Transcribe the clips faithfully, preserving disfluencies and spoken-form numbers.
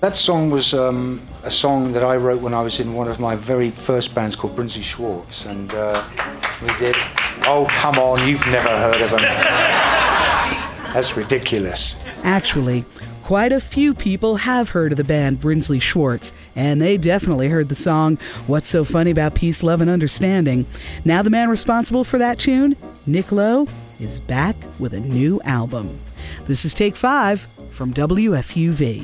That song was um, a song that I wrote when I was in one of my very first bands called Brinsley Schwarz, and uh, we did... Oh, come on, you've never heard of them. That's ridiculous. Actually, quite a few people have heard of the band Brinsley Schwarz, and they definitely heard the song What's So Funny About Peace, Love, and Understanding. Now the man responsible for that tune, Nick Lowe, is back with a new album. This is Take Five from W F U V.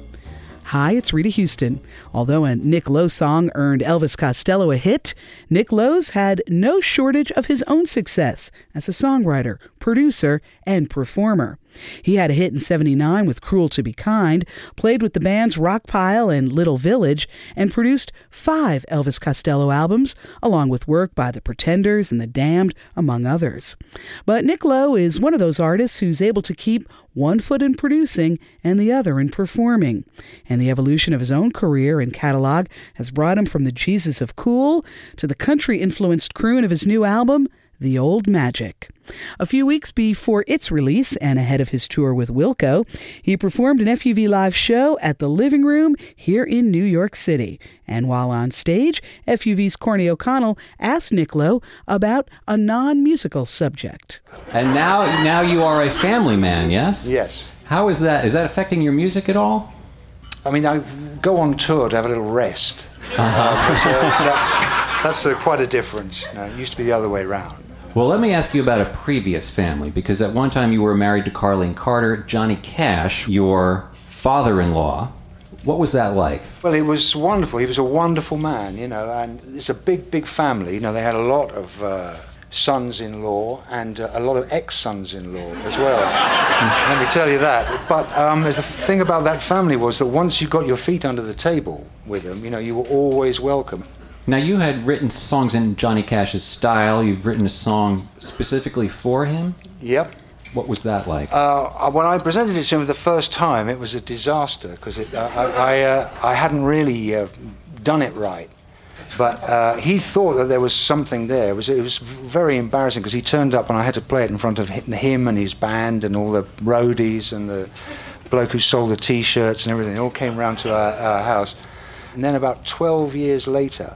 Hi, it's Rita Houston. Although a Nick Lowe song earned Elvis Costello a hit, Nick Lowe's had no shortage of his own success as a songwriter, producer, and performer. He had a hit in seventy-nine with Cruel to Be Kind, played with the bands Rockpile and Little Village, and produced five Elvis Costello albums, along with work by The Pretenders and The Damned, among others. But Nick Lowe is one of those artists who's able to keep one foot in producing and the other in performing. And the evolution of his own career and catalog has brought him from the Jesus of Cool to the country-influenced croon of his new album, The Old Magic. A few weeks before its release and ahead of his tour with Wilco, he performed an F U V Live show at the Living Room here in New York City. And while on stage, F U V's Corny O'Connell asked Nick Lowe about a non-musical subject. And now, now you are a family man, yes? Yes. How is that? Is that affecting your music at all? I mean, I go on tour to have a little rest. Uh-huh. Uh, so that's that's uh, quite a difference. You know, it used to be the other way around. Well, let me ask you about a previous family, because at one time you were married to Carlene Carter, Johnny Cash, your father-in-law. What was that like? Well, it was wonderful. He was a wonderful man, you know, and it's a big, big family. You know, they had a lot of uh, sons-in-law and uh, a lot of ex-sons-in-law as well. Let me tell you that. But um, the thing about that family was that once you got your feet under the table with them, you know, you were always welcome. Now, you had written songs in Johnny Cash's style. You've written a song specifically for him? Yep. What was that like? Uh, when I presented it to him for the first time, it was a disaster, because uh, I, I, uh, I hadn't really uh, done it right. But uh, he thought that there was something there. It was, it was very embarrassing, because he turned up and I had to play it in front of him and his band and all the roadies and the bloke who sold the T-shirts and everything. They all came round to our, our house. And then about twelve years later,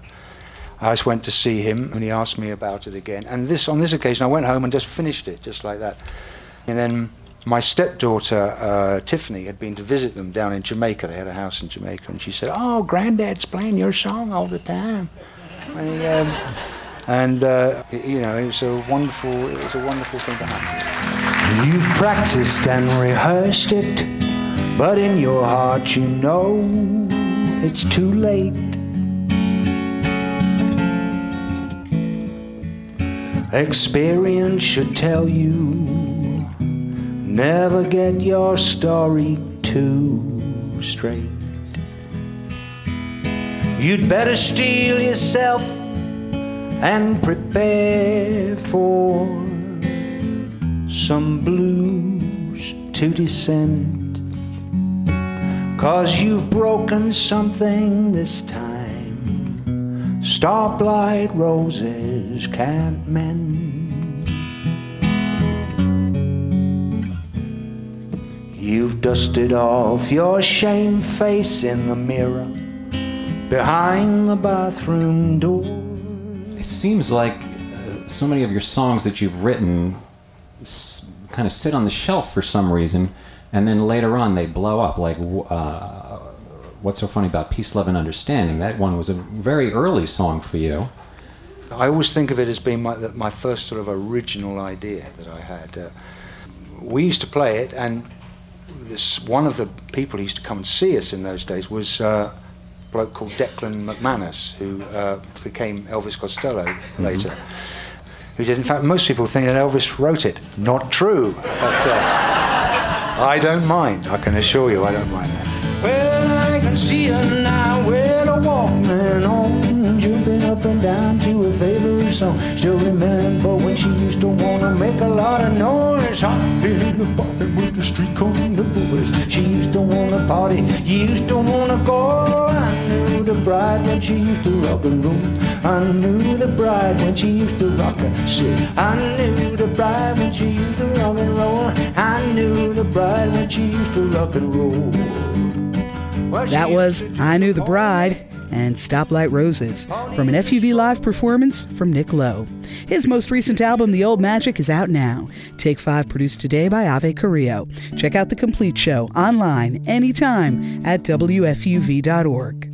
I just went to see him, and he asked me about it again. And this, on this occasion, I went home and just finished it, just like that. And then my stepdaughter, uh, Tiffany, had been to visit them down in Jamaica. They had a house in Jamaica, and she said, "Oh, Granddad's playing your song all the time." And, um, and uh, you know, it was a wonderful, it was a wonderful thing to happen. You've practiced and rehearsed it, but in your heart you know it's too late. Experience should tell you, never get your story too straight. You'd better steel yourself and prepare for some blues to descend, 'cause you've broken something this time stoplight roses can't mend. You've dusted off your shame face in the mirror behind the bathroom door. It seems like uh, so many of your songs that you've written s- kind of sit on the shelf for some reason, and then later on they blow up, like uh, What's So Funny About Peace, Love, and Understanding. That one was a very early song for you. I always think of it as being my, my first sort of original idea that I had. Uh, we used to play it, and this one of the people who used to come and see us in those days was uh, a bloke called Declan McManus, who uh, became Elvis Costello later. Mm-hmm. Who did, in fact, most people think that Elvis wrote it. Not true. But uh, I don't mind, I can assure you I don't mind that. Well, I can see her now with a Walkman on, jumping up and down to her favorite song. Still remember when she used to want to make a lot of noise. Hot in the party with the street on the boys. She used to want to party, used to want to go. I knew the bride when she used to rock and roll. I knew the bride when she used to rock and sit. I knew the bride when she used to rock and roll. I knew the bride when she used to rock and roll. That was I Knew the Bride and Stoplight Roses from an F U V Live performance from Nick Lowe. His most recent album, The Old Magic, is out now. Take Five, produced today by Ave Carrillo. Check out the complete show online anytime at W F U V dot org.